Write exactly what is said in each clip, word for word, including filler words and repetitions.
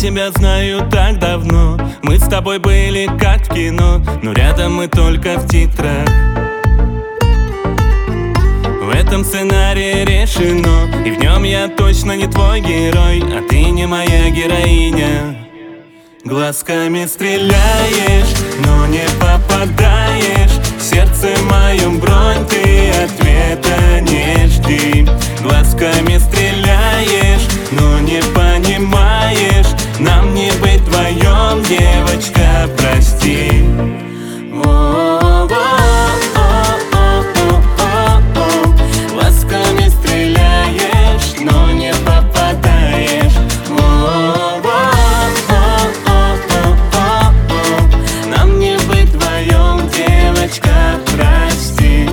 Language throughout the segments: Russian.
тебя знаю так давно. Мы с тобой были как в кино, но рядом мы только в титрах. В этом сценарии решено, и в нем я точно не твой герой, а ты не моя героиня. Глазками стреляешь, но не попадаешь. В сердце моем бронь, ты ответа не жди. Глазками стреляешь, но не понимаешь. Нам не быть вдвоем, девочка, прости. Глазками стреляешь, но не попадаешь. Нам не быть вдвоем, девочка, прости.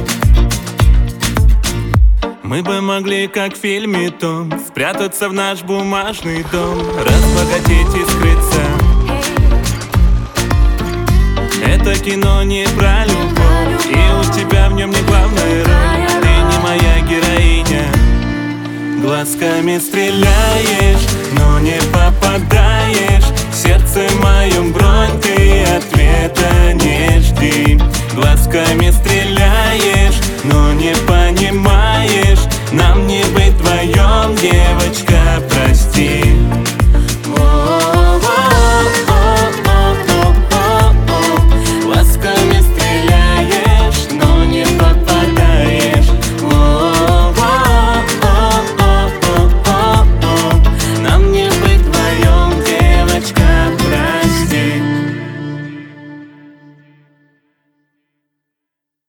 Мы бы могли, как в фильме Том, спрятаться в наш бумажный дом, разбогатеть и скрыться. Это кино не про любовь, и у тебя в нем не главная роль. Ты не моя героиня. Глазками стреляешь, но не попадаешь. В сердце моем бронь, ты